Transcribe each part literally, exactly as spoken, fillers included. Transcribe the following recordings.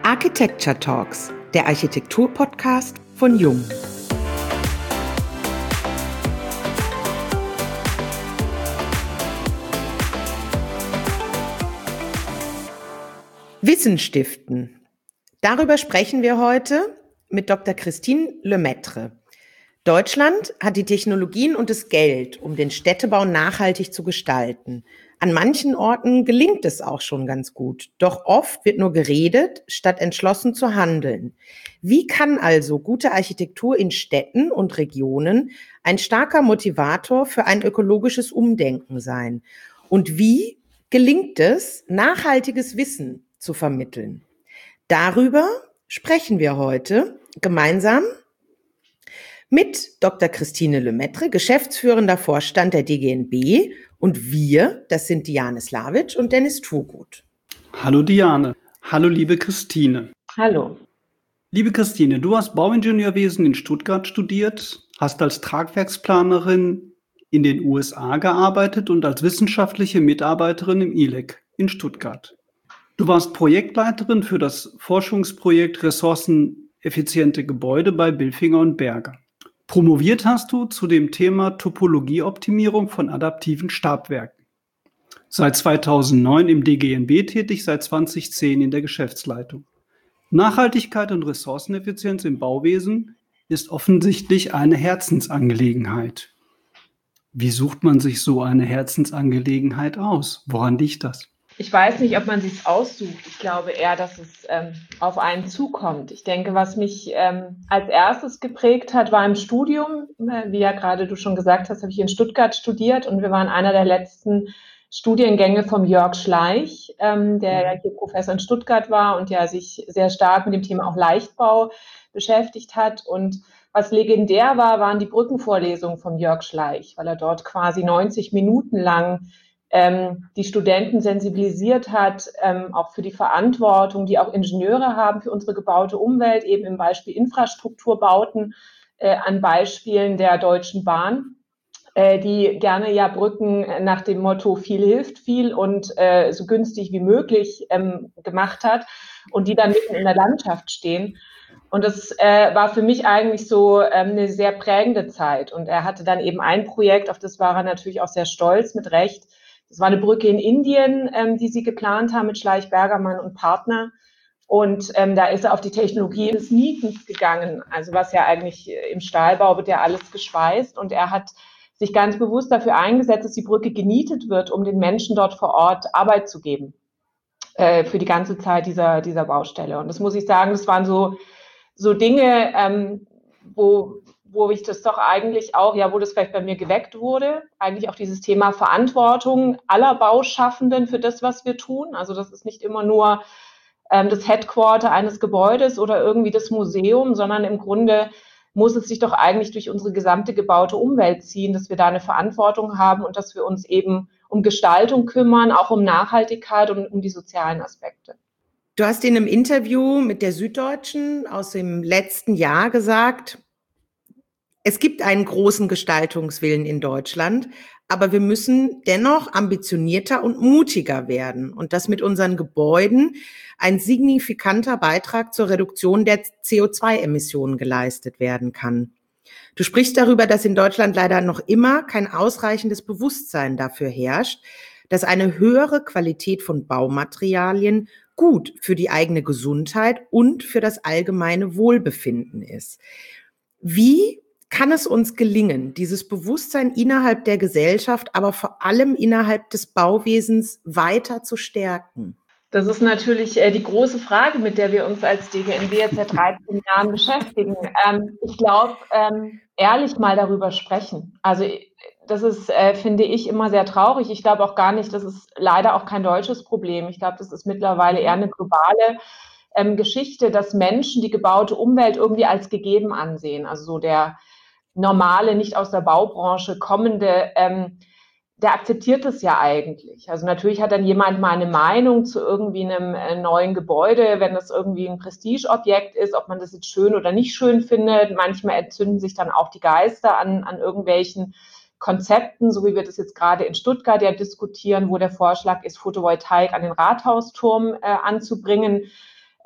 Architecture Talks, der Architektur-Podcast von Jung. Wissen stiften. Darüber sprechen wir heute mit Doktor Christine Lemaitre. Deutschland hat die Technologien und das Geld, um den Städtebau nachhaltig zu gestalten. An manchen Orten gelingt es auch schon ganz gut. Doch oft wird nur geredet, statt entschlossen zu handeln. Wie kann also gute Architektur in Städten und Regionen ein starker Motivator für ein ökologisches Umdenken sein? Und wie gelingt es, nachhaltiges Wissen zu vermitteln? Darüber sprechen wir heute gemeinsam mit Doktor Christine Lemaitre, geschäftsführender Vorstand der D G N B, und wir, das sind Diane Slavic und Dennis Turgut. Hallo Diane. Hallo liebe Christine. Hallo. Liebe Christine, du hast Bauingenieurwesen in Stuttgart studiert, hast als Tragwerksplanerin in den U S A gearbeitet und als wissenschaftliche Mitarbeiterin im I L E C in Stuttgart. Du warst Projektleiterin für das Forschungsprojekt Ressourceneffiziente Gebäude bei Bilfinger und Berger. Promoviert hast du zu dem Thema Topologieoptimierung von adaptiven Stabwerken. Seit zweitausendneun im D G N B tätig, seit zweitausendzehn in der Geschäftsleitung. Nachhaltigkeit und Ressourceneffizienz im Bauwesen ist offensichtlich eine Herzensangelegenheit. Wie sucht man sich so eine Herzensangelegenheit aus? Woran liegt das? Ich weiß nicht, ob man sich aussucht. Ich glaube eher, dass es ähm, auf einen zukommt. Ich denke, was mich ähm, als erstes geprägt hat, war im Studium. Wie ja gerade du schon gesagt hast, habe ich in Stuttgart studiert und wir waren einer der letzten Studiengänge vom Jörg Schleich, ähm, der ja hier Professor in Stuttgart war und ja sich sehr stark mit dem Thema auch Leichtbau beschäftigt hat. Und was legendär war, waren die Brückenvorlesungen vom Jörg Schleich, weil er dort quasi neunzig Minuten lang Ähm, die Studenten sensibilisiert hat, ähm, auch für die Verantwortung, die auch Ingenieure haben für unsere gebaute Umwelt, eben im Beispiel Infrastrukturbauten, äh, an Beispielen der Deutschen Bahn, äh, die gerne ja Brücken nach dem Motto viel hilft viel und äh, so günstig wie möglich ähm, gemacht hat und die dann mitten in der Landschaft stehen. Und das äh, war für mich eigentlich so ähm, eine sehr prägende Zeit. Und er hatte dann eben ein Projekt, auf das war er natürlich auch sehr stolz, mit Recht. Das war eine Brücke in Indien, ähm, die sie geplant haben mit Schleich Bergermann und Partner. Und ähm, da ist er auf die Technologie des Nietens gegangen. Also was ja eigentlich im Stahlbau wird ja alles geschweißt. Und er hat sich ganz bewusst dafür eingesetzt, dass die Brücke genietet wird, um den Menschen dort vor Ort Arbeit zu geben äh, für die ganze Zeit dieser, dieser Baustelle. Und das muss ich sagen, das waren so, so Dinge, ähm, wo... wo ich das doch eigentlich auch, ja, wo das vielleicht bei mir geweckt wurde, eigentlich auch dieses Thema Verantwortung aller Bauschaffenden für das, was wir tun. Also das ist nicht immer nur ähm, das Headquarter eines Gebäudes oder irgendwie das Museum, sondern im Grunde muss es sich doch eigentlich durch unsere gesamte gebaute Umwelt ziehen, dass wir da eine Verantwortung haben und dass wir uns eben um Gestaltung kümmern, auch um Nachhaltigkeit und um die sozialen Aspekte. Du hast in einem Interview mit der Süddeutschen aus dem letzten Jahr gesagt, es gibt einen großen Gestaltungswillen in Deutschland, aber wir müssen dennoch ambitionierter und mutiger werden und dass mit unseren Gebäuden ein signifikanter Beitrag zur Reduktion der C O zwei Emissionen geleistet werden kann. Du sprichst darüber, dass in Deutschland leider noch immer kein ausreichendes Bewusstsein dafür herrscht, dass eine höhere Qualität von Baumaterialien gut für die eigene Gesundheit und für das allgemeine Wohlbefinden ist. Wie kann es uns gelingen, dieses Bewusstsein innerhalb der Gesellschaft, aber vor allem innerhalb des Bauwesens weiter zu stärken? Das ist natürlich äh, die große Frage, mit der wir uns als D G N B jetzt seit dreizehn Jahren beschäftigen. Ähm, ich glaube, ähm, ehrlich mal darüber sprechen. Also das ist, äh, finde ich, immer sehr traurig. Ich glaube auch gar nicht, das ist leider auch kein deutsches Problem. Ich glaube, das ist mittlerweile eher eine globale ähm, Geschichte, dass Menschen die gebaute Umwelt irgendwie als gegeben ansehen. Also so der normale, nicht aus der Baubranche kommende, ähm, der akzeptiert es ja eigentlich. Also natürlich hat dann jemand mal eine Meinung zu irgendwie einem äh, neuen Gebäude, wenn das irgendwie ein Prestigeobjekt ist, ob man das jetzt schön oder nicht schön findet. Manchmal entzünden sich dann auch die Geister an, an irgendwelchen Konzepten, so wie wir das jetzt gerade in Stuttgart ja diskutieren, wo der Vorschlag ist, Photovoltaik an den Rathausturm äh, anzubringen.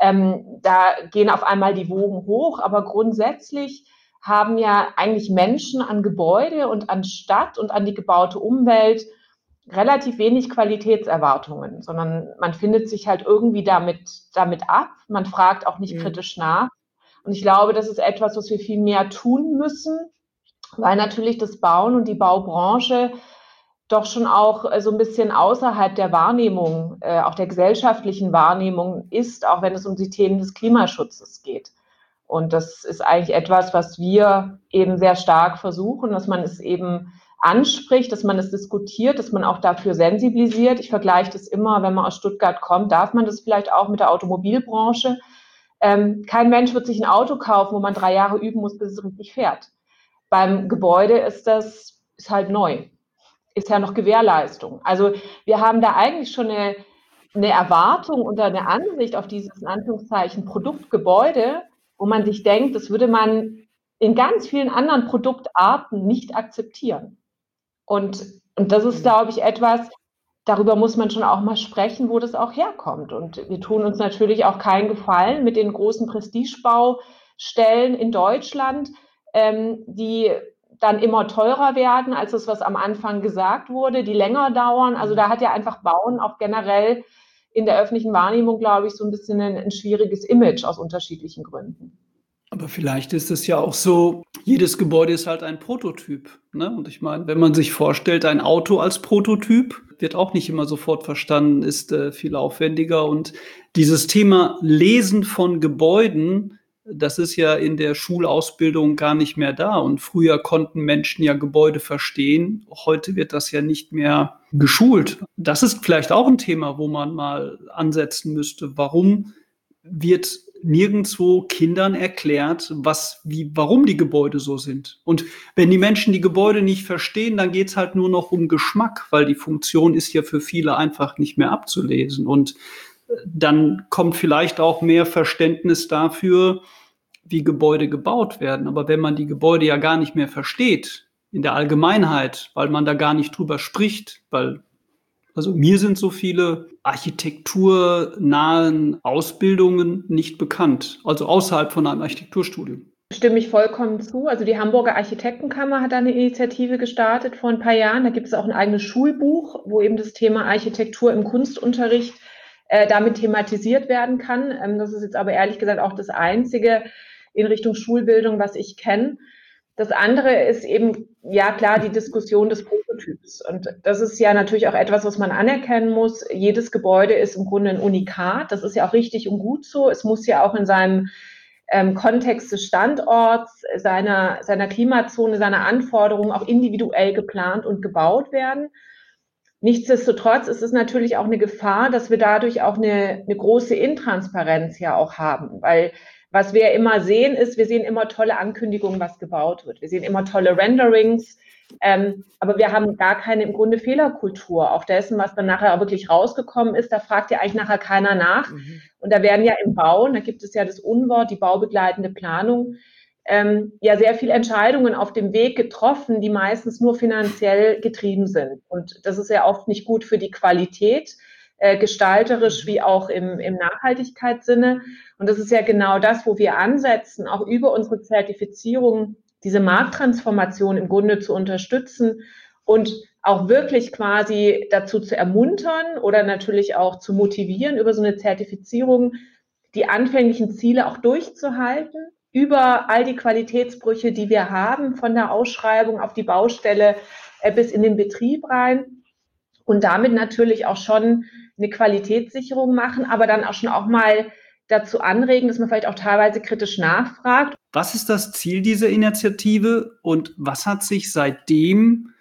Ähm, da gehen auf einmal die Wogen hoch, aber grundsätzlich haben ja eigentlich Menschen an Gebäude und an Stadt und an die gebaute Umwelt relativ wenig Qualitätserwartungen, sondern man findet sich halt irgendwie damit, damit ab. Man fragt auch nicht mhm. kritisch nach. Und ich glaube, das ist etwas, was wir viel mehr tun müssen, weil natürlich das Bauen und die Baubranche doch schon auch so ein bisschen außerhalb der Wahrnehmung, äh, auch der gesellschaftlichen Wahrnehmung ist, auch wenn es um die Themen des Klimaschutzes geht. Und das ist eigentlich etwas, was wir eben sehr stark versuchen, dass man es eben anspricht, dass man es diskutiert, dass man auch dafür sensibilisiert. Ich vergleiche das immer, wenn man aus Stuttgart kommt, darf man das vielleicht auch mit der Automobilbranche. Ähm, kein Mensch wird sich ein Auto kaufen, wo man drei Jahre üben muss, bis es richtig fährt. Beim Gebäude ist das ist halt neu, ist ja noch Gewährleistung. Also wir haben da eigentlich schon eine, eine Erwartung und eine Ansicht auf dieses, in Anführungszeichen, Produktgebäude, wo man sich denkt, das würde man in ganz vielen anderen Produktarten nicht akzeptieren. Und, und das ist, glaube ich, etwas, darüber muss man schon auch mal sprechen, wo das auch herkommt. Und wir tun uns natürlich auch keinen Gefallen mit den großen Prestigebaustellen in Deutschland, ähm, die dann immer teurer werden, als das, was am Anfang gesagt wurde, die länger dauern. Also da hat ja einfach Bauen auch generell in der öffentlichen Wahrnehmung, glaube ich, so ein bisschen ein, ein schwieriges Image aus unterschiedlichen Gründen. Aber vielleicht ist es ja auch so, jedes Gebäude ist halt ein Prototyp, ne? Und ich meine, wenn man sich vorstellt, ein Auto als Prototyp wird auch nicht immer sofort verstanden, ist äh, viel aufwendiger. Und dieses Thema Lesen von Gebäuden, das ist ja in der Schulausbildung gar nicht mehr da. Und früher konnten Menschen ja Gebäude verstehen. Heute wird das ja nicht mehr geschult. Das ist vielleicht auch ein Thema, wo man mal ansetzen müsste. Warum wird nirgendwo Kindern erklärt, was, wie, warum die Gebäude so sind? Und wenn die Menschen die Gebäude nicht verstehen, dann geht's halt nur noch um Geschmack, weil die Funktion ist ja für viele einfach nicht mehr abzulesen. Und dann kommt vielleicht auch mehr Verständnis dafür, wie Gebäude gebaut werden. Aber wenn man die Gebäude ja gar nicht mehr versteht, in der Allgemeinheit, weil man da gar nicht drüber spricht, weil, also mir sind so viele architekturnahen Ausbildungen nicht bekannt, also außerhalb von einem Architekturstudium. Stimme ich vollkommen zu. Also die Hamburger Architektenkammer hat eine Initiative gestartet vor ein paar Jahren. Da gibt es auch ein eigenes Schulbuch, wo eben das Thema Architektur im Kunstunterricht äh, damit thematisiert werden kann. Ähm, das ist jetzt aber ehrlich gesagt auch das Einzige in Richtung Schulbildung, was ich kenne. Das andere ist eben, ja klar, die Diskussion des Prototyps. Und das ist ja natürlich auch etwas, was man anerkennen muss. Jedes Gebäude ist im Grunde ein Unikat. Das ist ja auch richtig und gut so. Es muss ja auch in seinem ähm, Kontext des Standorts, seiner, seiner Klimazone, seiner Anforderungen auch individuell geplant und gebaut werden. Nichtsdestotrotz ist es natürlich auch eine Gefahr, dass wir dadurch auch eine, eine große Intransparenz ja auch haben, weil was wir immer sehen, ist, wir sehen immer tolle Ankündigungen, was gebaut wird. Wir sehen immer tolle Renderings, ähm, aber wir haben gar keine im Grunde Fehlerkultur. Auch dessen, was dann nachher wirklich rausgekommen ist, da fragt ja eigentlich nachher keiner nach. Mhm. Und da werden ja im Bau, da gibt es ja das Unwort, die baubegleitende Planung, ähm, ja sehr viele Entscheidungen auf dem Weg getroffen, die meistens nur finanziell getrieben sind. Und das ist ja oft nicht gut für die Qualität, äh, gestalterisch wie auch im, im Nachhaltigkeitssinne. Und das ist ja genau das, wo wir ansetzen, auch über unsere Zertifizierung diese Markttransformation im Grunde zu unterstützen und auch wirklich quasi dazu zu ermuntern oder natürlich auch zu motivieren, über so eine Zertifizierung die anfänglichen Ziele auch durchzuhalten, über all die Qualitätsbrüche, die wir haben, von der Ausschreibung auf die Baustelle äh, bis in den Betrieb rein und damit natürlich auch schon eine Qualitätssicherung machen, aber dann auch schon auch mal dazu anregen, dass man vielleicht auch teilweise kritisch nachfragt. Was ist das Ziel dieser Initiative und was hat sich seitdem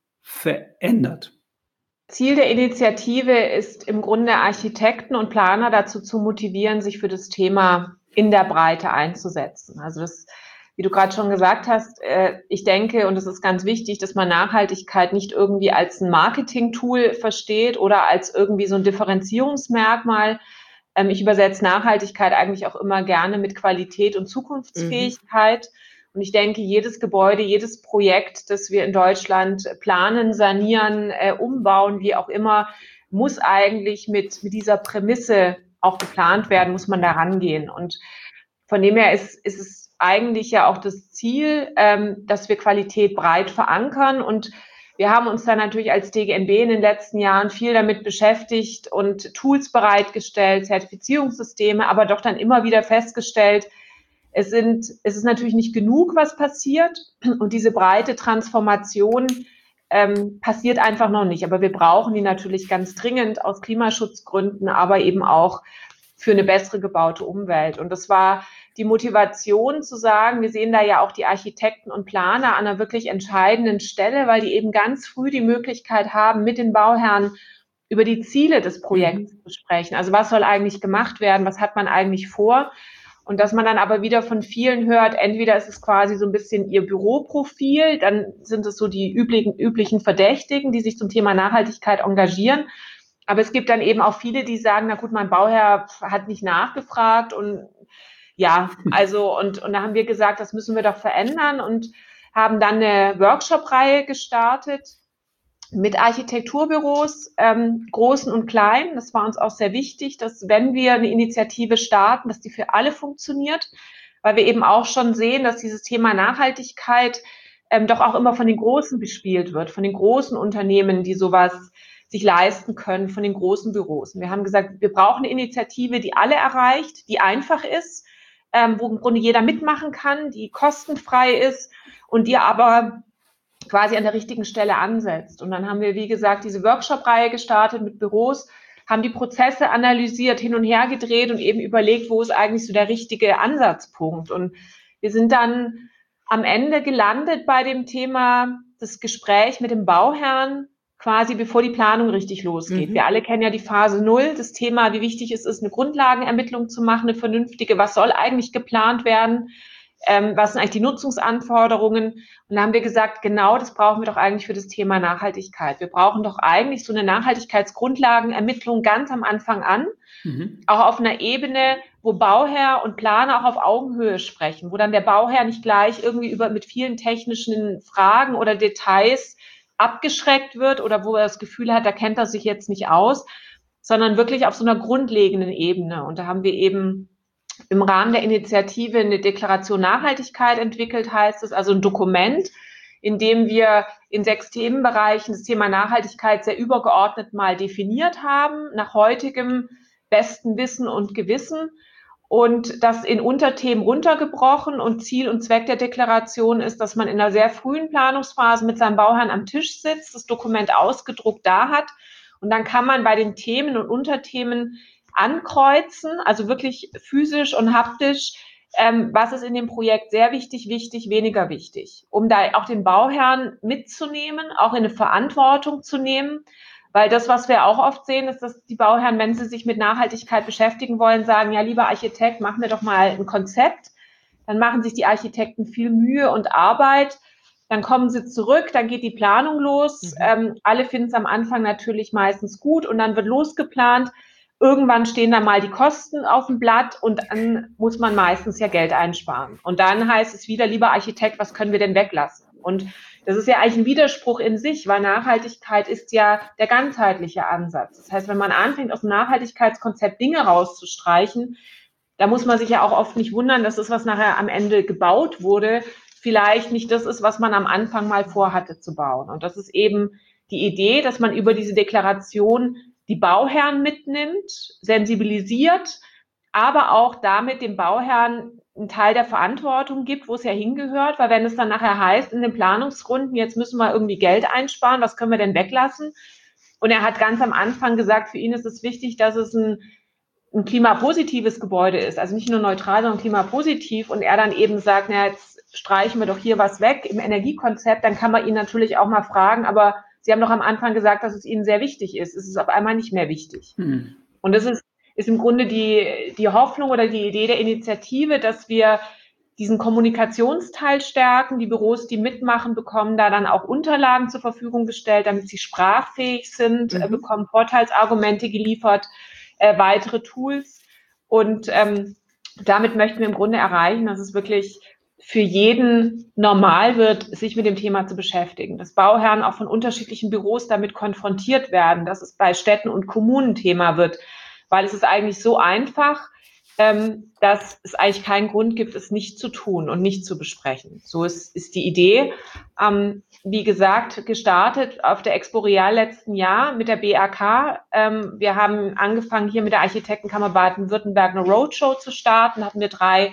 verändert? Ziel der Initiative ist im Grunde, Architekten und Planer dazu zu motivieren, sich für das Thema in der Breite einzusetzen. Also das, wie du gerade schon gesagt hast, ich denke, und es ist ganz wichtig, dass man Nachhaltigkeit nicht irgendwie als ein Marketing-Tool versteht oder als irgendwie so ein Differenzierungsmerkmal. Ich übersetze Nachhaltigkeit eigentlich auch immer gerne mit Qualität und Zukunftsfähigkeit. Mhm. Und ich denke, jedes Gebäude, jedes Projekt, das wir in Deutschland planen, sanieren, äh, umbauen, wie auch immer, muss eigentlich mit, mit dieser Prämisse auch geplant werden, muss man da rangehen. Und von dem her ist, ist es eigentlich ja auch das Ziel, ähm, dass wir Qualität breit verankern. Und wir haben uns dann natürlich als D G N B in den letzten Jahren viel damit beschäftigt und Tools bereitgestellt, Zertifizierungssysteme, aber doch dann immer wieder festgestellt, es sind, es ist natürlich nicht genug, was passiert. Und diese breite Transformation ähm, passiert einfach noch nicht. Aber wir brauchen die natürlich ganz dringend aus Klimaschutzgründen, aber eben auch für eine bessere gebaute Umwelt. Und das war die Motivation zu sagen, wir sehen da ja auch die Architekten und Planer an einer wirklich entscheidenden Stelle, weil die eben ganz früh die Möglichkeit haben, mit den Bauherren über die Ziele des Projekts mhm. zu sprechen. Also was soll eigentlich gemacht werden? Was hat man eigentlich vor? Und dass man dann aber wieder von vielen hört, entweder ist es quasi so ein bisschen ihr Büroprofil, dann sind es so die üblichen, üblichen Verdächtigen, die sich zum Thema Nachhaltigkeit engagieren. Aber es gibt dann eben auch viele, die sagen, na gut, mein Bauherr hat nicht nachgefragt und ja, also und, und da haben wir gesagt, das müssen wir doch verändern und haben dann eine Workshop-Reihe gestartet mit Architekturbüros, ähm, großen und kleinen. Das war uns auch sehr wichtig, dass wenn wir eine Initiative starten, dass die für alle funktioniert, weil wir eben auch schon sehen, dass dieses Thema Nachhaltigkeit ähm, doch auch immer von den Großen bespielt wird, von den großen Unternehmen, die sowas sich leisten können, von den großen Büros. Und wir haben gesagt, wir brauchen eine Initiative, die alle erreicht, die einfach ist, ähm, wo im Grunde jeder mitmachen kann, die kostenfrei ist und die aber quasi an der richtigen Stelle ansetzt. Und dann haben wir, wie gesagt, diese Workshop-Reihe gestartet mit Büros, haben die Prozesse analysiert, hin und her gedreht und eben überlegt, wo ist eigentlich so der richtige Ansatzpunkt. Und wir sind dann am Ende gelandet bei dem Thema, das Gespräch mit dem Bauherrn, quasi bevor die Planung richtig losgeht. Mhm. Wir alle kennen ja die Phase Null, das Thema, wie wichtig es ist, eine Grundlagenermittlung zu machen, eine vernünftige, was soll eigentlich geplant werden, ähm, was sind eigentlich die Nutzungsanforderungen. Und da haben wir gesagt, genau das brauchen wir doch eigentlich für das Thema Nachhaltigkeit. Wir brauchen doch eigentlich so eine Nachhaltigkeitsgrundlagenermittlung ganz am Anfang an, mhm. auch auf einer Ebene, wo Bauherr und Planer auch auf Augenhöhe sprechen, wo dann der Bauherr nicht gleich irgendwie über mit vielen technischen Fragen oder Details abgeschreckt wird oder wo er das Gefühl hat, da kennt er sich jetzt nicht aus, sondern wirklich auf so einer grundlegenden Ebene. Und da haben wir eben im Rahmen der Initiative eine Deklaration Nachhaltigkeit entwickelt, heißt es, also ein Dokument, in dem wir in sechs Themenbereichen das Thema Nachhaltigkeit sehr übergeordnet mal definiert haben, nach heutigem besten Wissen und Gewissen. Und das in Unterthemen runtergebrochen und Ziel und Zweck der Deklaration ist, dass man in einer sehr frühen Planungsphase mit seinem Bauherrn am Tisch sitzt, das Dokument ausgedruckt da hat und dann kann man bei den Themen und Unterthemen ankreuzen, also wirklich physisch und haptisch, ähm, was ist in dem Projekt sehr wichtig, wichtig, weniger wichtig, um da auch den Bauherrn mitzunehmen, auch in eine Verantwortung zu nehmen. Weil das, was wir auch oft sehen, ist, dass die Bauherren, wenn sie sich mit Nachhaltigkeit beschäftigen wollen, sagen, ja, lieber Architekt, mach mir doch mal ein Konzept. Dann machen sich die Architekten viel Mühe und Arbeit. Dann kommen sie zurück, dann geht die Planung los. Mhm. Ähm, alle finden es am Anfang natürlich meistens gut und dann wird losgeplant. Irgendwann stehen dann mal die Kosten auf dem Blatt und dann muss man meistens ja Geld einsparen. Und dann heißt es wieder, lieber Architekt, was können wir denn weglassen? Und das ist ja eigentlich ein Widerspruch in sich, weil Nachhaltigkeit ist ja der ganzheitliche Ansatz. Das heißt, wenn man anfängt, aus dem Nachhaltigkeitskonzept Dinge rauszustreichen, da muss man sich ja auch oft nicht wundern, dass das, was nachher am Ende gebaut wurde, vielleicht nicht das ist, was man am Anfang mal vorhatte zu bauen. Und das ist eben die Idee, dass man über diese Deklaration die Bauherren mitnimmt, sensibilisiert, aber auch damit dem Bauherrn einen Teil der Verantwortung gibt, wo es ja hingehört, weil wenn es dann nachher heißt, in den Planungsrunden, jetzt müssen wir irgendwie Geld einsparen, was können wir denn weglassen? Und er hat ganz am Anfang gesagt, für ihn ist es wichtig, dass es ein, ein klimapositives Gebäude ist, also nicht nur neutral, sondern klimapositiv. Und er dann eben sagt, na, jetzt streichen wir doch hier was weg im Energiekonzept, dann kann man ihn natürlich auch mal fragen, aber Sie haben doch am Anfang gesagt, dass es Ihnen sehr wichtig ist. Es ist auf einmal nicht mehr wichtig. Hm. Und das ist ist im Grunde die, die Hoffnung oder die Idee der Initiative, dass wir diesen Kommunikationsteil stärken. Die Büros, die mitmachen, bekommen da dann auch Unterlagen zur Verfügung gestellt, damit sie sprachfähig sind, mhm. äh, bekommen Vorteilsargumente geliefert, äh, weitere Tools. Und ähm, damit möchten wir im Grunde erreichen, dass es wirklich für jeden normal wird, sich mit dem Thema zu beschäftigen. Dass Bauherren auch von unterschiedlichen Büros damit konfrontiert werden, dass es bei Städten und Kommunen Thema wird. weil es ist eigentlich so einfach, ähm, dass es eigentlich keinen Grund gibt, es nicht zu tun und nicht zu besprechen. So ist, ist die Idee. Ähm, wie gesagt, gestartet auf der Expo Real letzten Jahr mit der B A K. Ähm, wir haben angefangen, hier mit der Architektenkammer Baden-Württemberg eine Roadshow zu starten. Hatten wir drei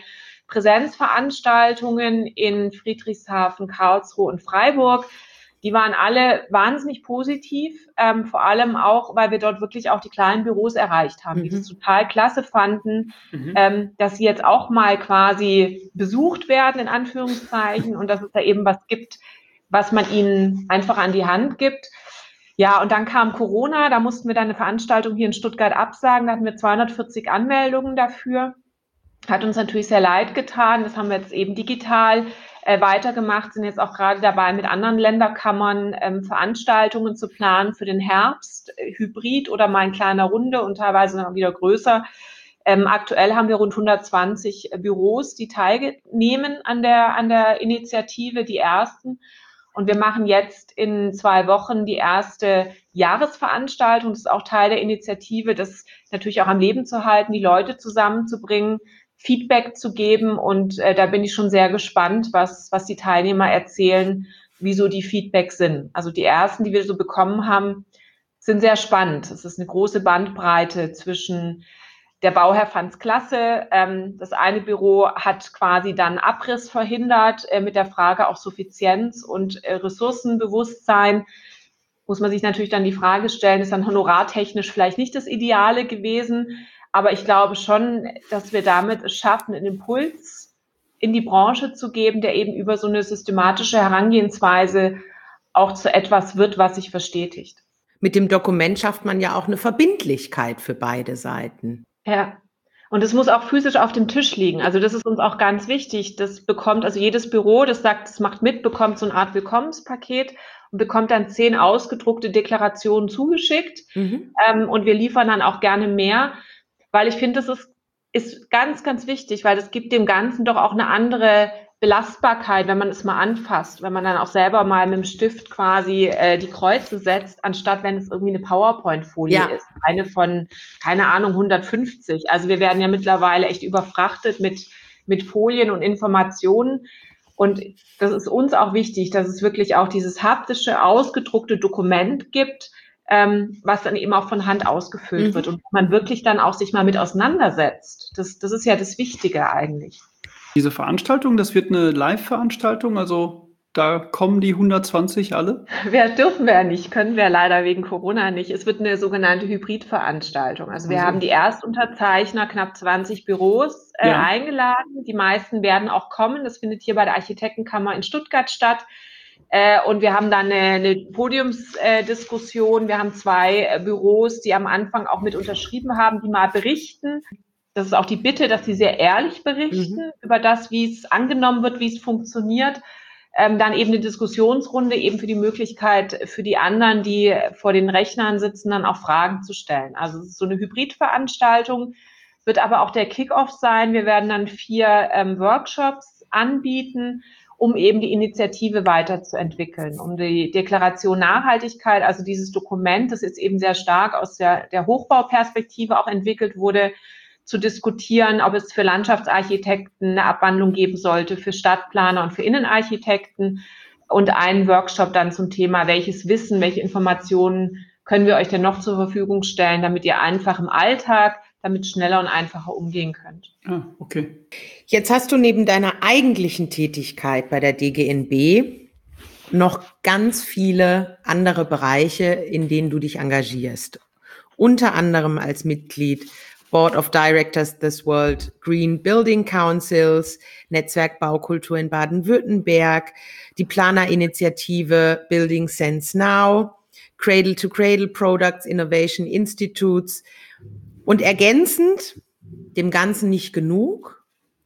Präsenzveranstaltungen in Friedrichshafen, Karlsruhe und Freiburg. Die waren alle wahnsinnig positiv, ähm, vor allem auch, weil wir dort wirklich auch die kleinen Büros erreicht haben, mhm. die das total klasse fanden, mhm. ähm, dass sie jetzt auch mal quasi besucht werden, in Anführungszeichen, und dass es da eben was gibt, was man ihnen einfach an die Hand gibt. Ja, und dann kam Corona, da mussten wir dann eine Veranstaltung hier in Stuttgart absagen, da hatten wir zweihundertvierzig Anmeldungen dafür. Hat uns natürlich sehr leid getan, das haben wir jetzt eben digital äh, weitergemacht, sind jetzt auch gerade dabei, mit anderen Länderkammern ähm, Veranstaltungen zu planen für den Herbst, äh, hybrid oder mal in kleiner Runde und teilweise dann wieder größer. Ähm, aktuell haben wir rund hundertzwanzig Büros, die teilnehmen an der, an der Initiative, die ersten. Und wir machen jetzt in zwei Wochen die erste Jahresveranstaltung. Das ist auch Teil der Initiative, das natürlich auch am Leben zu halten, die Leute zusammenzubringen, Feedback zu geben. Und äh, da bin ich schon sehr gespannt, was, was die Teilnehmer erzählen, wieso die Feedbacks sind. Also die ersten, die wir so bekommen haben, sind sehr spannend. Es ist eine große Bandbreite zwischen der Bauherr fand's klasse. Ähm, das eine Büro hat quasi dann Abriss verhindert äh, mit der Frage auch Suffizienz und äh, Ressourcenbewusstsein. Muss man sich natürlich dann die Frage stellen, ist dann honorartechnisch vielleicht nicht das Ideale gewesen. Aber ich glaube schon, dass wir damit es schaffen, einen Impuls in die Branche zu geben, der eben über so eine systematische Herangehensweise auch zu etwas wird, was sich verstetigt. Mit dem Dokument schafft man ja auch eine Verbindlichkeit für beide Seiten. Ja, und es muss auch physisch auf dem Tisch liegen. Also das ist uns auch ganz wichtig. Das bekommt, also jedes Büro, das sagt, es macht mit, bekommt so eine Art Willkommenspaket und bekommt dann zehn ausgedruckte Deklarationen zugeschickt. Mhm. Ähm, und wir liefern dann auch gerne mehr, weil ich finde, das ist, ist ganz, ganz wichtig, weil das gibt dem Ganzen doch auch eine andere Belastbarkeit, wenn man es mal anfasst, wenn man dann auch selber mal mit dem Stift quasi äh, die Kreuze setzt, anstatt wenn es irgendwie eine PowerPoint-Folie ja. ist. Eine von, keine Ahnung, hundertfünfzig. Also wir werden ja mittlerweile echt überfrachtet mit, mit Folien und Informationen. Und das ist uns auch wichtig, dass es wirklich auch dieses haptische, ausgedruckte Dokument gibt, ähm, was dann eben auch von Hand ausgefüllt mhm. wird und man wirklich dann auch sich mal mit auseinandersetzt. Das, das ist ja das Wichtige eigentlich. Diese Veranstaltung, das wird eine Live-Veranstaltung, also da kommen die hundertzwanzig alle? Wir dürfen wir ja nicht, können wir leider wegen Corona nicht. Es wird eine sogenannte Hybrid-Veranstaltung. Also wir also. haben die Erstunterzeichner, knapp zwanzig Büros äh, ja. eingeladen. Die meisten werden auch kommen. Das findet hier bei der Architektenkammer in Stuttgart statt. Äh, und wir haben dann eine, eine Podiumsdiskussion. Äh, wir haben zwei äh, Büros, die am Anfang auch mit unterschrieben haben, die mal berichten. Das ist auch die Bitte, dass sie sehr ehrlich berichten mhm. über das, wie es angenommen wird, wie es funktioniert. Ähm, dann eben eine Diskussionsrunde eben für die Möglichkeit für die anderen, die vor den Rechnern sitzen, dann auch Fragen zu stellen. Also es ist so eine Hybridveranstaltung, wird aber auch der Kick-Off sein. Wir werden dann vier ähm, Workshops anbieten, um eben die Initiative weiterzuentwickeln, um die Deklaration Nachhaltigkeit, also dieses Dokument, das jetzt eben sehr stark aus der, der Hochbauperspektive auch entwickelt wurde, zu diskutieren, ob es für Landschaftsarchitekten eine Abwandlung geben sollte, für Stadtplaner und für Innenarchitekten und einen Workshop dann zum Thema, welches Wissen, welche Informationen können wir euch denn noch zur Verfügung stellen, damit ihr einfach im Alltag damit schneller und einfacher umgehen könnt. Ah, okay. Jetzt hast du neben deiner eigentlichen Tätigkeit bei der D G N B noch ganz viele andere Bereiche, in denen du dich engagierst. Unter anderem als Mitglied Board of Directors des World Green Building Councils, Netzwerk Baukultur in Baden-Württemberg, die Planerinitiative Building Sense Now, Cradle to Cradle Products Innovation Institutes und ergänzend, dem Ganzen nicht genug,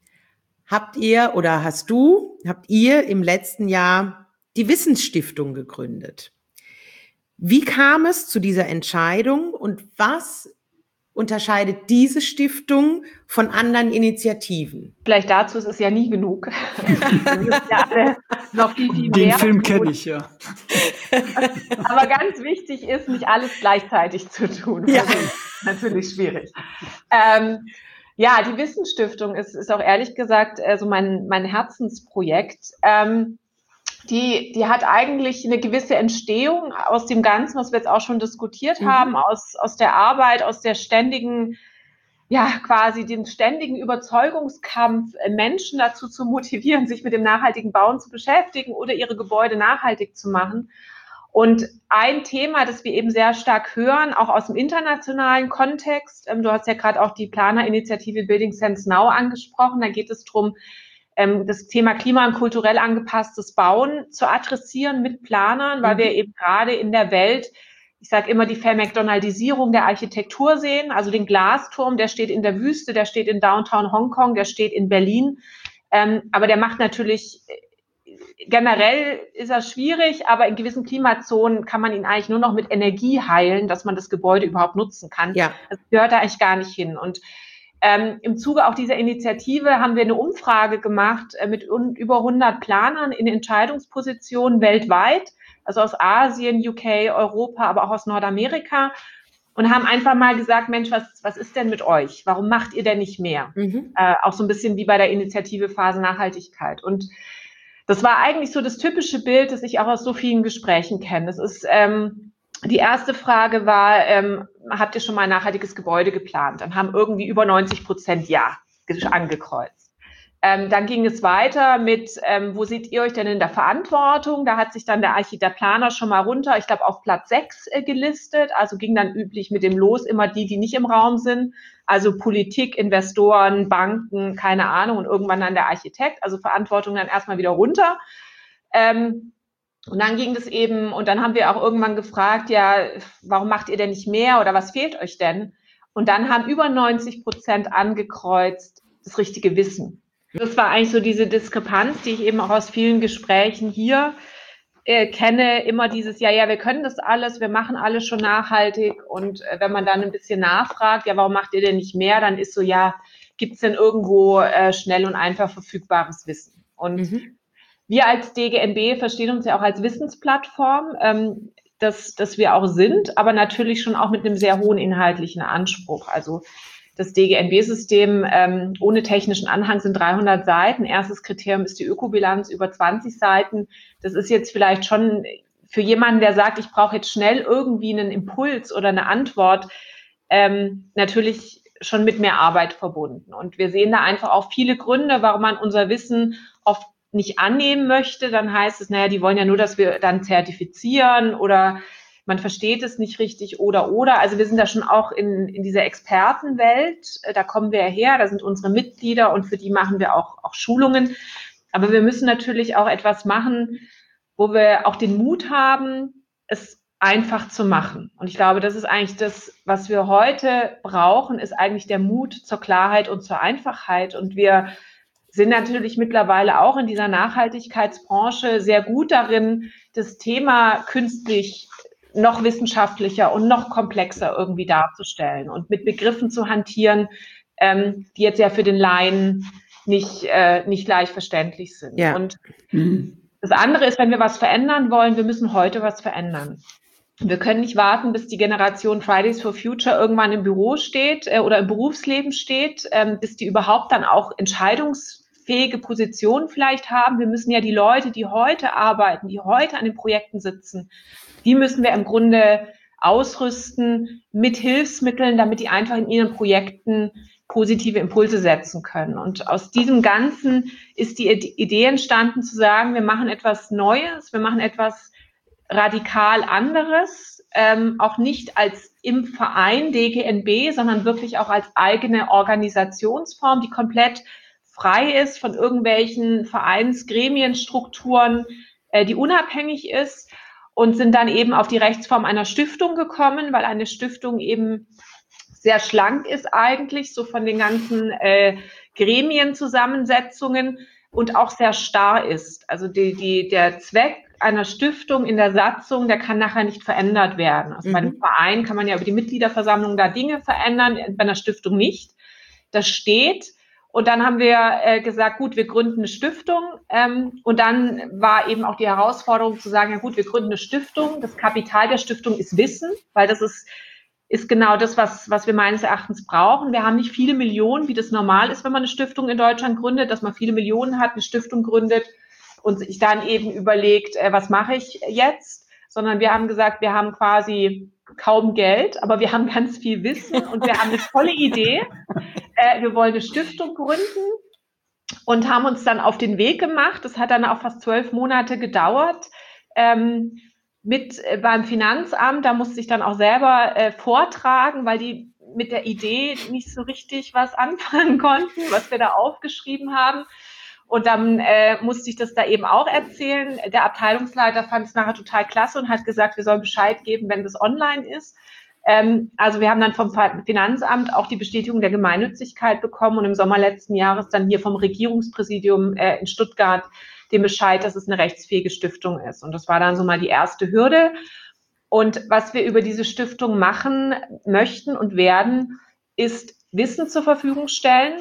habt ihr oder hast du, habt ihr im letzten Jahr die Wissensstiftung gegründet. Wie kam es zu dieser Entscheidung und was unterscheidet diese Stiftung von anderen Initiativen? Vielleicht dazu ist es ja nie genug. Ja alle noch viel, viel Den mehr Film tun. kenne ich, ja. Aber ganz wichtig ist, nicht alles gleichzeitig zu tun. Ja. Das ist natürlich schwierig. Ähm, ja, die Wissensstiftung ist, ist auch ehrlich gesagt äh, so mein, mein Herzensprojekt. Ähm, Die, die hat eigentlich eine gewisse Entstehung aus dem Ganzen, was wir jetzt auch schon diskutiert Mhm. haben, aus, aus der Arbeit, aus der ständigen, ja, quasi dem ständigen Überzeugungskampf, Menschen dazu zu motivieren, sich mit dem nachhaltigen Bauen zu beschäftigen oder ihre Gebäude nachhaltig zu machen. Und ein Thema, das wir eben sehr stark hören, auch aus dem internationalen Kontext, ähm, du hast ja gerade auch die Planerinitiative Building Sense Now angesprochen, da geht es darum, das Thema Klima- und kulturell angepasstes Bauen zu adressieren mit Planern, weil mhm. wir eben gerade in der Welt, ich sage immer, die Vermcdonaldisierung der Architektur sehen, also den Glasturm, der steht in der Wüste, der steht in Downtown Hongkong, der steht in Berlin, ähm, aber der macht natürlich, generell ist er schwierig, aber in gewissen Klimazonen kann man ihn eigentlich nur noch mit Energie heilen, dass man das Gebäude überhaupt nutzen kann. Ja. Das gehört da eigentlich gar nicht hin. Und Ähm, im Zuge auch dieser Initiative haben wir eine Umfrage gemacht äh, mit un- über hundert Planern in Entscheidungspositionen weltweit, also aus Asien, U K, Europa, aber auch aus Nordamerika und haben einfach mal gesagt, Mensch, was, was ist denn mit euch? Warum macht ihr denn nicht mehr? Mhm. Äh, auch so ein bisschen wie bei der Initiative Phase Nachhaltigkeit. Und das war eigentlich so das typische Bild, das ich auch aus so vielen Gesprächen kenne. Das ist ähm, Die erste Frage war, ähm, habt ihr schon mal ein nachhaltiges Gebäude geplant? Dann haben irgendwie über neunzig Prozent Ja angekreuzt. Ähm, dann ging es weiter mit, ähm, wo seht ihr euch denn in der Verantwortung? Da hat sich dann der Architekt, der Planer schon mal runter, ich glaube auf Platz sechs äh, gelistet. Also ging dann üblich mit dem Los immer die, die nicht im Raum sind. Also Politik, Investoren, Banken, keine Ahnung. Und irgendwann dann der Architekt. Also Verantwortung dann erstmal wieder runter. Ähm, Und dann ging das eben, und dann haben wir auch irgendwann gefragt, ja, warum macht ihr denn nicht mehr oder was fehlt euch denn? Und dann haben über neunzig Prozent angekreuzt, das richtige Wissen. Das war eigentlich so diese Diskrepanz, die ich eben auch aus vielen Gesprächen hier äh, kenne, immer dieses, ja, ja, wir können das alles, wir machen alles schon nachhaltig. Und äh, wenn man dann ein bisschen nachfragt, ja, warum macht ihr denn nicht mehr? Dann ist so, ja, gibt es denn irgendwo äh, schnell und einfach verfügbares Wissen? Und mhm. wir als D G N B verstehen uns ja auch als Wissensplattform, ähm, dass, dass wir auch sind, aber natürlich schon auch mit einem sehr hohen inhaltlichen Anspruch. Also das D G N B-System ähm, ohne technischen Anhang sind dreihundert Seiten. Erstes Kriterium ist die Ökobilanz über zwanzig Seiten. Das ist jetzt vielleicht schon für jemanden, der sagt, ich brauche jetzt schnell irgendwie einen Impuls oder eine Antwort, ähm, natürlich schon mit mehr Arbeit verbunden. Und wir sehen da einfach auch viele Gründe, warum man unser Wissen oft nicht annehmen möchte, dann heißt es, naja, die wollen ja nur, dass wir dann zertifizieren oder man versteht es nicht richtig oder, oder. Also wir sind da schon auch in, in dieser Expertenwelt, da kommen wir her, da sind unsere Mitglieder und für die machen wir auch, auch Schulungen. Aber wir müssen natürlich auch etwas machen, wo wir auch den Mut haben, es einfach zu machen. Und ich glaube, das ist eigentlich das, was wir heute brauchen, ist eigentlich der Mut zur Klarheit und zur Einfachheit. Und wir sind natürlich mittlerweile auch in dieser Nachhaltigkeitsbranche sehr gut darin, das Thema künstlich noch wissenschaftlicher und noch komplexer irgendwie darzustellen und mit Begriffen zu hantieren, ähm, die jetzt ja für den Laien nicht, äh, nicht leicht verständlich sind. Ja. Und mhm. das andere ist, wenn wir was verändern wollen, wir müssen heute was verändern. Wir können nicht warten, bis die Generation Fridays for Future irgendwann im Büro steht äh, oder im Berufsleben steht, ähm, bis die überhaupt dann auch entscheidungsfähige Positionen vielleicht haben. Wir müssen ja die Leute, die heute arbeiten, die heute an den Projekten sitzen, die müssen wir im Grunde ausrüsten mit Hilfsmitteln, damit die einfach in ihren Projekten positive Impulse setzen können. Und aus diesem Ganzen ist die Idee entstanden, zu sagen, wir machen etwas Neues, wir machen etwas radikal anderes, ähm, auch nicht als im Verein D G N B, sondern wirklich auch als eigene Organisationsform, die komplett frei ist von irgendwelchen Vereinsgremienstrukturen, äh, die unabhängig ist, und sind dann eben auf die Rechtsform einer Stiftung gekommen, weil eine Stiftung eben sehr schlank ist eigentlich, so von den ganzen äh, Gremienzusammensetzungen, und auch sehr starr ist. Also die, die, der Zweck einer Stiftung in der Satzung, der kann nachher nicht verändert werden. Also mhm. bei einem Verein kann man ja über die Mitgliederversammlung da Dinge verändern, bei einer Stiftung nicht. Das steht. Und dann haben wir äh, gesagt, gut, wir gründen eine Stiftung. Ähm, und dann war eben auch die Herausforderung zu sagen, ja gut, wir gründen eine Stiftung. Das Kapital der Stiftung ist Wissen, weil das ist, ist genau das, was, was wir meines Erachtens brauchen. Wir haben nicht viele Millionen, wie das normal ist, wenn man eine Stiftung in Deutschland gründet, dass man viele Millionen hat, eine Stiftung gründet und sich dann eben überlegt, äh, was mache ich jetzt? Sondern wir haben gesagt, wir haben quasi kaum Geld, aber wir haben ganz viel Wissen und wir haben eine tolle Idee. Äh, wir wollen eine Stiftung gründen und haben uns dann auf den Weg gemacht. Das hat dann auch fast zwölf Monate gedauert. Ähm, mit äh, beim Finanzamt, da musste ich dann auch selber äh, vortragen, weil die mit der Idee nicht so richtig was anfangen konnten, was wir da aufgeschrieben haben. Und dann äh, musste ich das da eben auch erzählen. Der Abteilungsleiter fand es nachher total klasse und hat gesagt, wir sollen Bescheid geben, wenn das online ist. Ähm, also wir haben dann vom Finanzamt auch die Bestätigung der Gemeinnützigkeit bekommen und im Sommer letzten Jahres dann hier vom Regierungspräsidium äh, in Stuttgart den Bescheid, dass es eine rechtsfähige Stiftung ist. Und das war dann so mal die erste Hürde. Und was wir über diese Stiftung machen möchten und werden, ist Wissen zur Verfügung stellen,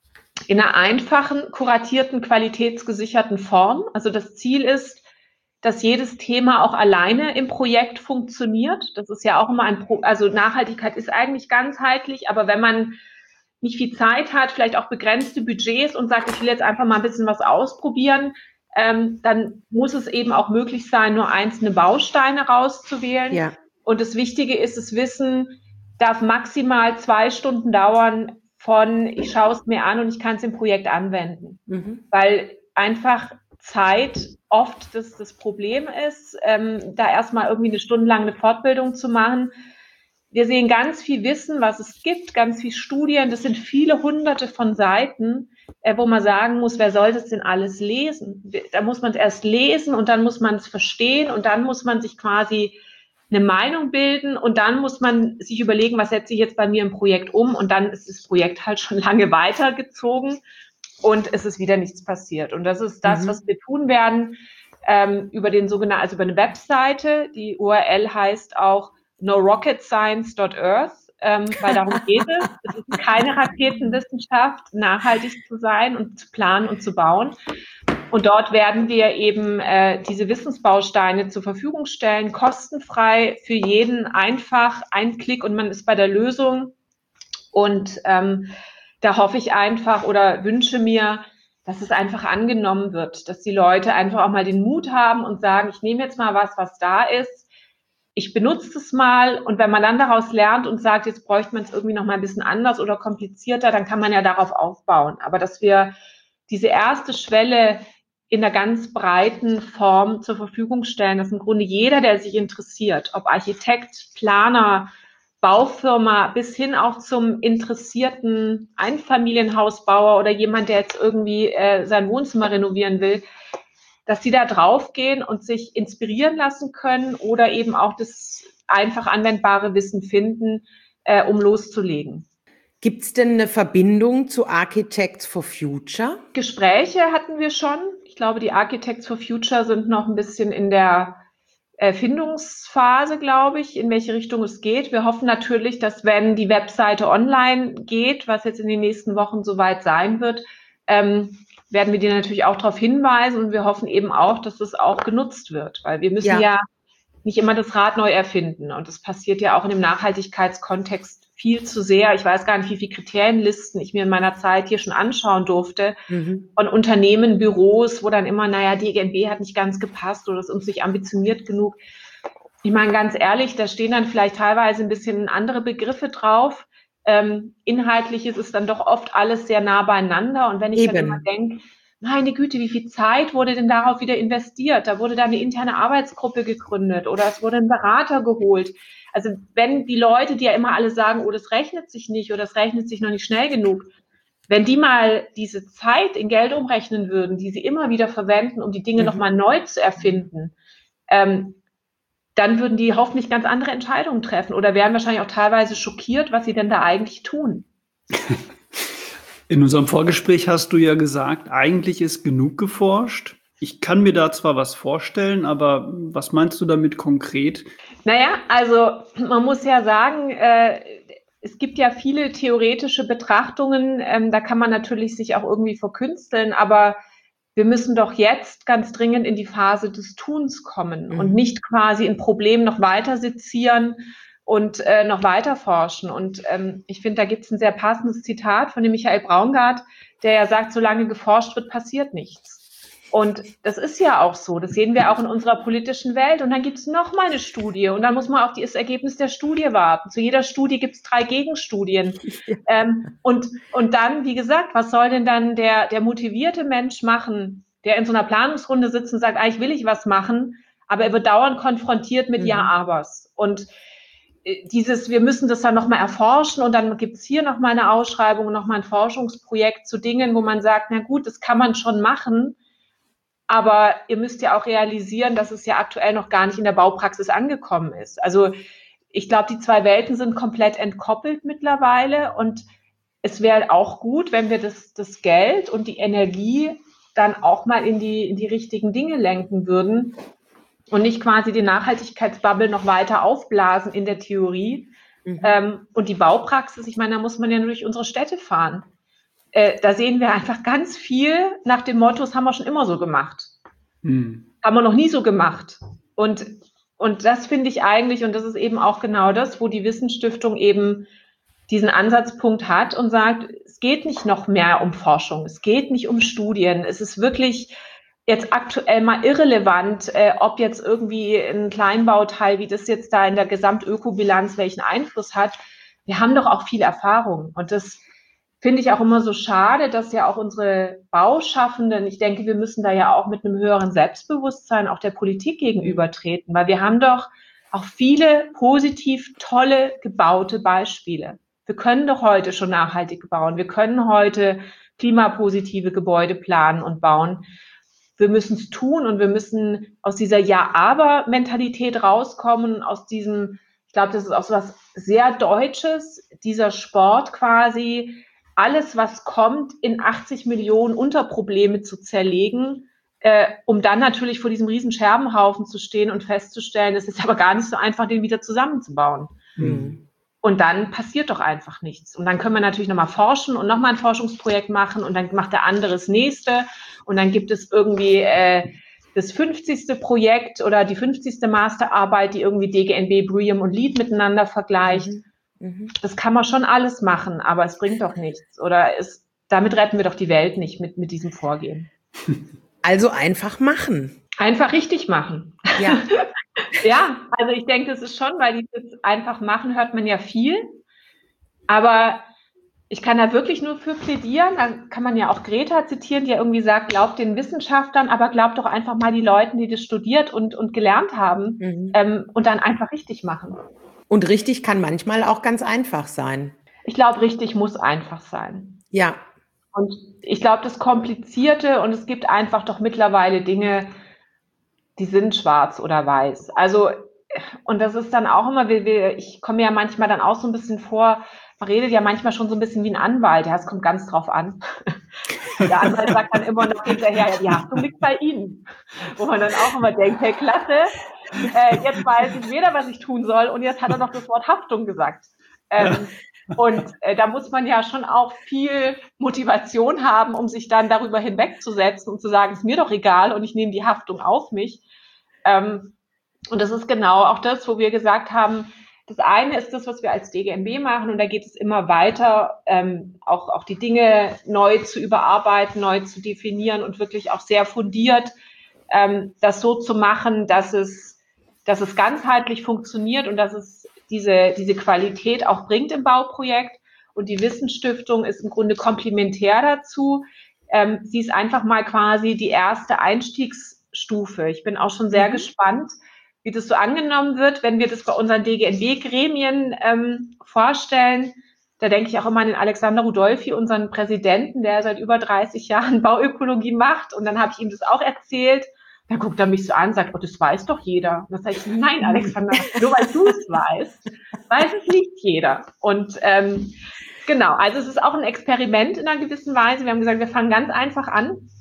in einer einfachen, kuratierten, qualitätsgesicherten Form. Also das Ziel ist, dass jedes Thema auch alleine im Projekt funktioniert. Das ist ja auch immer ein, Pro- also Nachhaltigkeit ist eigentlich ganzheitlich, aber wenn man nicht viel Zeit hat, vielleicht auch begrenzte Budgets und sagt, ich will jetzt einfach mal ein bisschen was ausprobieren, ähm, dann muss es eben auch möglich sein, nur einzelne Bausteine rauszuwählen. Ja. Und das Wichtige ist, das Wissen darf maximal zwei Stunden dauern, von ich schaue es mir an und ich kann es im Projekt anwenden. Mhm. Weil einfach Zeit oft das, das Problem ist, ähm, da erstmal irgendwie eine Stunde lang eine Fortbildung zu machen. Wir sehen ganz viel Wissen, was es gibt, ganz viel Studien. Das sind viele hunderte von Seiten, äh, wo man sagen muss, wer soll das denn alles lesen? Da muss man es erst lesen und dann muss man es verstehen und dann muss man sich quasi eine Meinung bilden und dann muss man sich überlegen, was setze ich jetzt bei mir im Projekt um und dann ist das Projekt halt schon lange weitergezogen und es ist wieder nichts passiert. Und das ist das, mhm. was wir tun werden ähm, über den sogenannten, also über eine Webseite. Die U R L heißt auch no rocket science dot earth, ähm, weil darum geht es. Es ist keine Raketenwissenschaft, nachhaltig zu sein und zu planen und zu bauen. Und dort werden wir eben äh, diese Wissensbausteine zur Verfügung stellen, kostenfrei für jeden, einfach, ein Klick und man ist bei der Lösung. Und ähm, da hoffe ich einfach oder wünsche mir, dass es einfach angenommen wird, dass die Leute einfach auch mal den Mut haben und sagen, ich nehme jetzt mal was, was da ist, ich benutze es mal und wenn man dann daraus lernt und sagt, jetzt bräuchte man es irgendwie noch mal ein bisschen anders oder komplizierter, dann kann man ja darauf aufbauen. Aber dass wir diese erste Schwelle in einer ganz breiten Form zur Verfügung stellen, dass im Grunde jeder, der sich interessiert, ob Architekt, Planer, Baufirma, bis hin auch zum interessierten Einfamilienhausbauer oder jemand, der jetzt irgendwie äh, sein Wohnzimmer renovieren will, dass die da draufgehen und sich inspirieren lassen können oder eben auch das einfach anwendbare Wissen finden, äh, um loszulegen. Gibt es denn eine Verbindung zu Architects for Future? Gespräche hatten wir schon. Ich glaube, die Architects for Future sind noch ein bisschen in der Erfindungsphase, glaube ich, in welche Richtung es geht. Wir hoffen natürlich, dass wenn die Webseite online geht, was jetzt in den nächsten Wochen soweit sein wird, ähm, werden wir die natürlich auch darauf hinweisen und wir hoffen eben auch, dass es auch genutzt wird, weil wir müssen ja, ja nicht immer das Rad neu erfinden und das passiert ja auch in dem Nachhaltigkeitskontext viel zu sehr. Ich weiß gar nicht, wie viele Kriterienlisten ich mir in meiner Zeit hier schon anschauen durfte mhm. von Unternehmen, Büros, wo dann immer, naja, die G N B hat nicht ganz gepasst oder ist uns nicht ambitioniert genug. Ich meine, ganz ehrlich, da stehen dann vielleicht teilweise ein bisschen andere Begriffe drauf. Ähm, inhaltlich ist es dann doch oft alles sehr nah beieinander. Und wenn ich Eben. dann immer denke, meine Güte, wie viel Zeit wurde denn darauf wieder investiert? Da wurde da eine interne Arbeitsgruppe gegründet oder es wurde ein Berater geholt. Also wenn die Leute, die ja immer alle sagen, oh, das rechnet sich nicht oder das rechnet sich noch nicht schnell genug, wenn die mal diese Zeit in Geld umrechnen würden, die sie immer wieder verwenden, um die Dinge mhm. nochmal neu zu erfinden, ähm, dann würden die hoffentlich ganz andere Entscheidungen treffen oder wären wahrscheinlich auch teilweise schockiert, was sie denn da eigentlich tun. In unserem Vorgespräch hast du ja gesagt, eigentlich ist genug geforscht. Ich kann mir da zwar was vorstellen, aber was meinst du damit konkret? Naja, also man muss ja sagen, äh, es gibt ja viele theoretische Betrachtungen, ähm, da kann man natürlich sich auch irgendwie verkünsteln, aber wir müssen doch jetzt ganz dringend in die Phase des Tuns kommen mhm. und nicht quasi ein Problem noch weiter sezieren und äh, noch weiter forschen. Und ähm, ich finde, da gibt es ein sehr passendes Zitat von dem Michael Braungart, der ja sagt, solange geforscht wird, passiert nichts. Und das ist ja auch so, das sehen wir auch in unserer politischen Welt. Und dann gibt es noch mal eine Studie und dann muss man auf das Ergebnis der Studie warten. Zu jeder Studie gibt es drei Gegenstudien. Ja. Ähm, und, und dann, wie gesagt, was soll denn dann der, der motivierte Mensch machen, der in so einer Planungsrunde sitzt und sagt, eigentlich will ich was machen, aber er wird dauernd konfrontiert mit mhm. Ja-Abers. Und dieses, wir müssen das dann nochmal erforschen und dann gibt es hier nochmal eine Ausschreibung, nochmal ein Forschungsprojekt zu Dingen, wo man sagt, na gut, das kann man schon machen, aber ihr müsst ja auch realisieren, dass es ja aktuell noch gar nicht in der Baupraxis angekommen ist. Also ich glaube, die zwei Welten sind komplett entkoppelt mittlerweile und es wäre auch gut, wenn wir das, das Geld und die Energie dann auch mal in die, in die richtigen Dinge lenken würden und nicht quasi die Nachhaltigkeitsbubble noch weiter aufblasen in der Theorie. Mhm. Ähm, und die Baupraxis, ich meine, da muss man ja nur durch unsere Städte fahren. Äh, da sehen wir einfach ganz viel nach dem Motto, das haben wir schon immer so gemacht. Mhm. Haben wir noch nie so gemacht. Und, und das finde ich eigentlich, und das ist eben auch genau das, wo die Wissensstiftung eben diesen Ansatzpunkt hat und sagt, es geht nicht noch mehr um Forschung, es geht nicht um Studien, es ist wirklich jetzt aktuell mal irrelevant, äh, ob jetzt irgendwie ein Kleinbauteil, wie das jetzt da in der Gesamtökobilanz welchen Einfluss hat. Wir haben doch auch viel Erfahrung und das finde ich auch immer so schade, dass ja auch unsere Bauschaffenden, ich denke, wir müssen da ja auch mit einem höheren Selbstbewusstsein auch der Politik gegenübertreten, weil wir haben doch auch viele positiv tolle gebaute Beispiele. Wir können doch heute schon nachhaltig bauen. Wir können heute klimapositive Gebäude planen und bauen. Wir müssen es tun und wir müssen aus dieser Ja-Aber-Mentalität rauskommen, aus diesem, ich glaube, das ist auch so was sehr Deutsches, dieser Sport quasi, alles, was kommt, in achtzig Millionen Unterprobleme zu zerlegen, äh, um dann natürlich vor diesem riesen Scherbenhaufen zu stehen und festzustellen, es ist aber gar nicht so einfach, den wieder zusammenzubauen. Mhm. Und dann passiert doch einfach nichts. Und dann können wir natürlich nochmal forschen und nochmal ein Forschungsprojekt machen und dann macht der andere das nächste und dann gibt es irgendwie äh, das fünfzigste Projekt oder die fünfzigste Masterarbeit, die irgendwie D G N B, BREEAM und LEED miteinander vergleicht. Mhm. Mhm. Das kann man schon alles machen, aber es bringt doch nichts. Oder es, damit retten wir doch die Welt nicht mit, mit diesem Vorgehen. Also einfach machen. Einfach richtig machen. Ja. Ja, also ich denke, das ist schon, weil dieses einfach machen hört man ja viel, aber ich kann da wirklich nur für plädieren, da kann man ja auch Greta zitieren, die ja irgendwie sagt, glaubt den Wissenschaftlern, aber glaubt doch einfach mal die Leuten, die das studiert und, und gelernt haben mhm. ähm, und dann einfach richtig machen. Und richtig kann manchmal auch ganz einfach sein. Ich glaube, richtig muss einfach sein. Ja. Und ich glaube, das Komplizierte und es gibt einfach doch mittlerweile Dinge, die sind schwarz oder weiß. Also, und das ist dann auch immer, ich komme ja manchmal dann auch so ein bisschen vor, man redet ja manchmal schon so ein bisschen wie ein Anwalt, ja, es kommt ganz drauf an. Der Anwalt sagt dann immer noch hinterher, ja, die Haftung liegt bei Ihnen. Wo man dann auch immer denkt, hey, klasse, äh, jetzt weiß ich weder, was ich tun soll und jetzt hat er noch das Wort Haftung gesagt. Ähm, und äh, da muss man ja schon auch viel Motivation haben, um sich dann darüber hinwegzusetzen und zu sagen, ist mir doch egal und ich nehme die Haftung auf mich. Ähm, und das ist genau auch das, wo wir gesagt haben, das eine ist das, was wir als D G N B machen und da geht es immer weiter, ähm, auch, auch die Dinge neu zu überarbeiten, neu zu definieren und wirklich auch sehr fundiert ähm, das so zu machen, dass es, dass es ganzheitlich funktioniert und dass es diese, diese Qualität auch bringt im Bauprojekt. Und die Wissensstiftung ist im Grunde komplementär dazu. Ähm, sie ist einfach mal quasi die erste Einstiegsstufe. Ich bin auch schon sehr mhm. gespannt, wie das so angenommen wird, wenn wir das bei unseren D G N B-Gremien ähm, vorstellen. Da denke ich auch immer an den Alexander Rudolphi, unseren Präsidenten, der seit über dreißig Jahren Bauökologie macht. Und dann habe ich ihm das auch erzählt. Dann guckt er mich so an und sagt, oh, das weiß doch jeder. Und dann sage ich, nein, Alexander, nur weil du es weißt, weiß es nicht jeder. Und ähm, genau, also es ist auch ein Experiment in einer gewissen Weise. Wir haben gesagt, wir fangen ganz einfach an.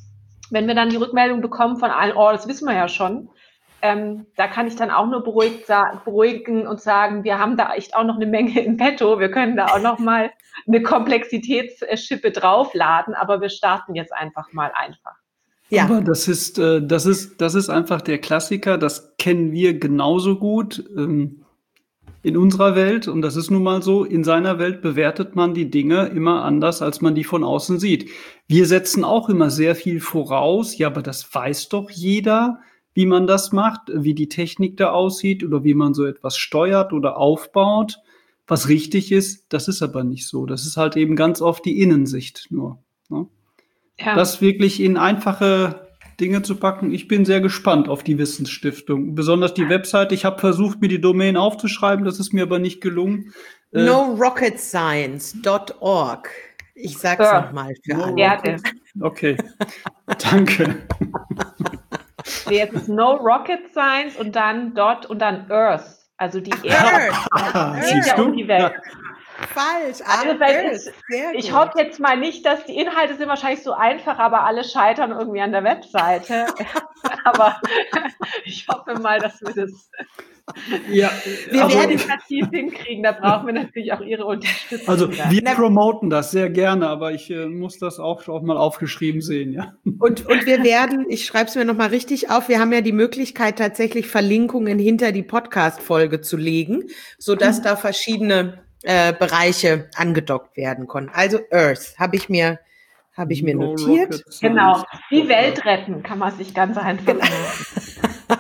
wenn wir dann die Rückmeldung bekommen von allen, oh, das wissen wir ja schon, ähm, da kann ich dann auch nur beruhigt sa- beruhigen und sagen, wir haben da echt auch noch eine Menge in petto, wir können da auch noch mal eine Komplexitätsschippe draufladen, aber wir starten jetzt einfach mal einfach. Ja. Aber das ist, äh, das ist, das ist einfach der Klassiker, das kennen wir genauso gut ähm, in unserer Welt und das ist nun mal so, in seiner Welt bewertet man die Dinge immer anders, als man die von außen sieht. Wir setzen auch immer sehr viel voraus, ja, aber das weiß doch jeder, wie man das macht, wie die Technik da aussieht oder wie man so etwas steuert oder aufbaut. Was richtig ist, das ist aber nicht so. Das ist halt eben ganz oft die Innensicht nur. Ne? Ja. Das wirklich in einfache Dinge zu packen. Ich bin sehr gespannt auf die Wissensstiftung. Besonders die Webseite. Ich habe versucht, mir die Domain aufzuschreiben. Das ist mir aber nicht gelungen. no rocket science dot org. Ich sag's ja. nochmal für alle. Ja, okay, danke. Nee, jetzt ist No Rocket Science und dann Dot und dann Earth. Also die Erde. Siehst ja du? um die Welt. Ja. Falsch. Also ist, ich hoffe jetzt mal nicht, dass die Inhalte sind wahrscheinlich so einfach, aber alle scheitern irgendwie an der Webseite. Aber ich hoffe mal, dass wir das ja, wir also, werden das hinkriegen. Da brauchen wir natürlich auch Ihre Unterstützung. Also wir promoten das sehr gerne, aber ich äh, muss das auch, auch mal aufgeschrieben sehen. Ja. Und, und wir werden, ich schreibe es mir nochmal richtig auf, wir haben ja die Möglichkeit, tatsächlich Verlinkungen hinter die Podcast-Folge zu legen, sodass mhm. da verschiedene äh, Bereiche angedockt werden können. Also Earth habe ich mir, habe ich mir no notiert. Genau, die Welt retten kann man sich ganz einfach machen.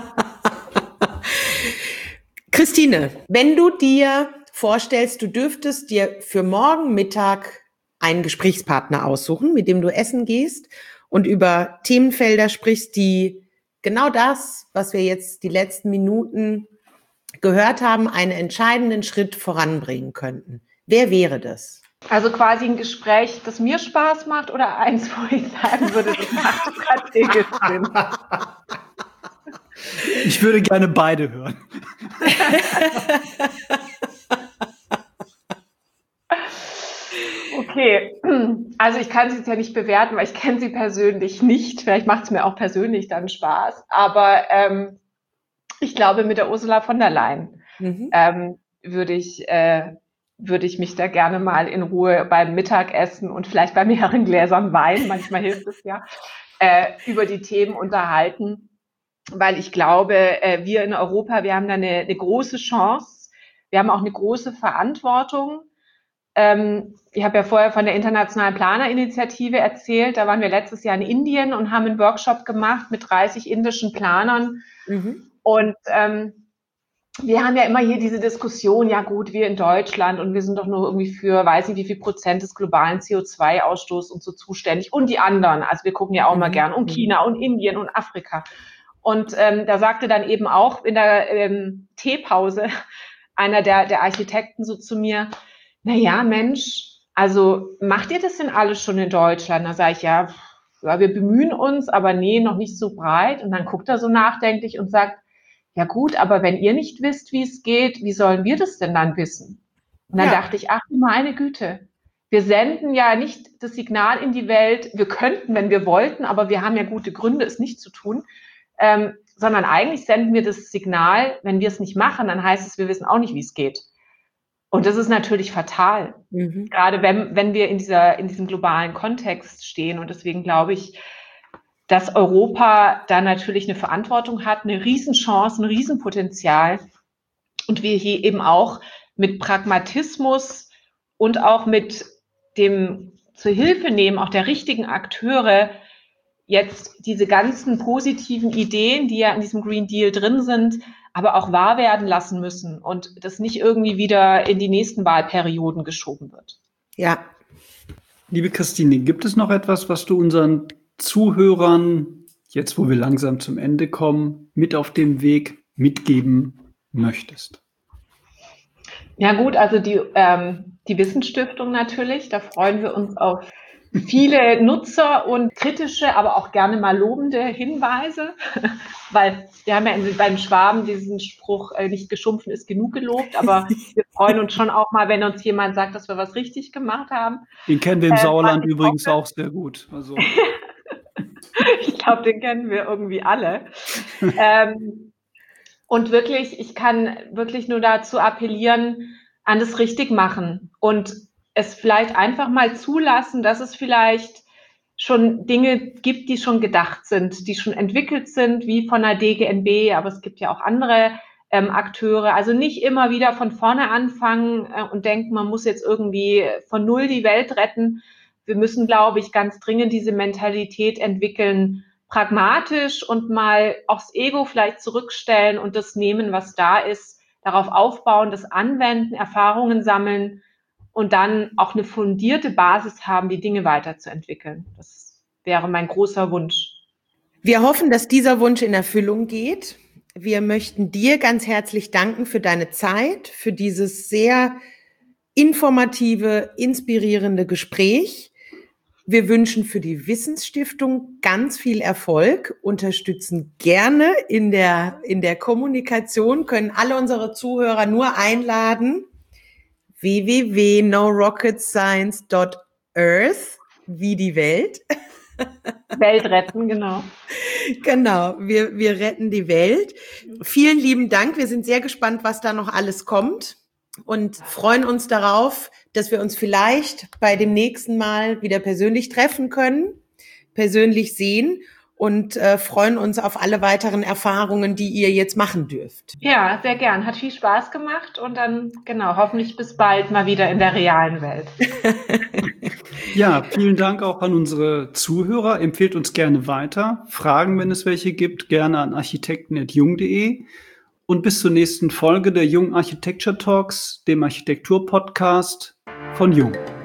Christine, wenn du dir vorstellst, du dürftest dir für morgen Mittag einen Gesprächspartner aussuchen, mit dem du essen gehst und über Themenfelder sprichst, die genau das, was wir jetzt die letzten Minuten gehört haben, einen entscheidenden Schritt voranbringen könnten. Wer wäre das? Also quasi ein Gespräch, das mir Spaß macht oder eins, wo ich sagen würde, das macht strategisch Sinn. Ich würde gerne beide hören. Okay, also ich kann sie jetzt ja nicht bewerten, weil ich kenne sie persönlich nicht. Vielleicht macht es mir auch persönlich dann Spaß. Aber ähm, ich glaube, mit der Ursula von der Leyen mhm. ähm, würde ich, äh, würde ich mich da gerne mal in Ruhe beim Mittagessen und vielleicht bei mehreren Gläsern Wein, manchmal hilft es ja, äh, über die Themen unterhalten. Weil ich glaube, wir in Europa, wir haben da eine, eine große Chance. Wir haben auch eine große Verantwortung. Ich habe ja vorher von der Internationalen Planerinitiative erzählt. Da waren wir letztes Jahr in Indien und haben einen Workshop gemacht mit dreißig indischen Planern. Mhm. Und ähm, wir haben ja immer hier diese Diskussion, ja gut, wir in Deutschland und wir sind doch nur irgendwie für, weiß nicht wie viel Prozent des globalen C O zwei Ausstoßes und so zuständig. Und die anderen, also wir gucken ja auch mhm. mal gern um China und Indien und Afrika. Und ähm, da sagte dann eben auch in der ähm, Teepause einer der, der Architekten so zu mir, na ja, Mensch, also macht ihr das denn alles schon in Deutschland? Da sage ich, ja, ja, wir bemühen uns, aber nee, noch nicht so breit. Und dann guckt er so nachdenklich und sagt, ja gut, aber wenn ihr nicht wisst, wie es geht, wie sollen wir das denn dann wissen? Und dann ja. dachte ich, ach meine Güte, wir senden ja nicht das Signal in die Welt, wir könnten, wenn wir wollten, aber wir haben ja gute Gründe, es nicht zu tun. Ähm, sondern eigentlich senden wir das Signal, wenn wir es nicht machen, dann heißt es, wir wissen auch nicht, wie es geht. Und das ist natürlich fatal, mhm. gerade wenn, wenn wir in, dieser, in diesem globalen Kontext stehen. Und deswegen glaube ich, dass Europa da natürlich eine Verantwortung hat, eine Riesenchance, ein Riesenpotenzial. Und wir hier eben auch mit Pragmatismus und auch mit dem zur Hilfe nehmen, auch der richtigen Akteure, jetzt diese ganzen positiven Ideen, die ja in diesem Green Deal drin sind, aber auch wahr werden lassen müssen und das nicht irgendwie wieder in die nächsten Wahlperioden geschoben wird. Ja. Liebe Christine, gibt es noch etwas, was du unseren Zuhörern, jetzt wo wir langsam zum Ende kommen, mit auf dem Weg mitgeben möchtest? Ja gut, also die, ähm, die Wissensstiftung natürlich, da freuen wir uns auf viele Nutzer und kritische, aber auch gerne mal lobende Hinweise, weil wir haben ja beim Schwaben diesen Spruch, äh, nicht geschumpfen ist genug gelobt, aber wir freuen uns schon auch mal, wenn uns jemand sagt, dass wir was richtig gemacht haben. Den kennen wir im äh, Sauerland übrigens hoffe. auch sehr gut. Also. Ich glaube, den kennen wir irgendwie alle. ähm, und wirklich, ich kann wirklich nur dazu appellieren, an das Richtigmachen und es vielleicht einfach mal zulassen, dass es vielleicht schon Dinge gibt, die schon gedacht sind, die schon entwickelt sind, wie von der D G N B, aber es gibt ja auch andere ähm, Akteure. Also nicht immer wieder von vorne anfangen äh, und denken, man muss jetzt irgendwie von null die Welt retten. Wir müssen, glaube ich, ganz dringend diese Mentalität entwickeln, pragmatisch und mal aufs Ego vielleicht zurückstellen und das nehmen, was da ist, darauf aufbauen, das anwenden, Erfahrungen sammeln und dann auch eine fundierte Basis haben, die Dinge weiterzuentwickeln. Das wäre mein großer Wunsch. Wir hoffen, dass dieser Wunsch in Erfüllung geht. Wir möchten dir ganz herzlich danken für deine Zeit, für dieses sehr informative, inspirierende Gespräch. Wir wünschen für die Wissensstiftung ganz viel Erfolg, unterstützen gerne in der, in der Kommunikation, können alle unsere Zuhörer nur einladen. w w w punkt no rocket science punkt earth, wie die Welt. Welt retten, genau. Genau, wir, wir retten die Welt. Vielen lieben Dank. Wir sind sehr gespannt, was da noch alles kommt und freuen uns darauf, dass wir uns vielleicht bei dem nächsten Mal wieder persönlich treffen können, persönlich sehen und äh, freuen uns auf alle weiteren Erfahrungen, die ihr jetzt machen dürft. Ja, sehr gern. Hat viel Spaß gemacht und dann, genau, hoffentlich bis bald mal wieder in der realen Welt. Ja, vielen Dank auch an unsere Zuhörer. Empfehlt uns gerne weiter. Fragen, wenn es welche gibt, gerne an architekten at jung punkt de. Und bis zur nächsten Folge der Jung Architecture Talks, dem Architektur-Podcast von Jung.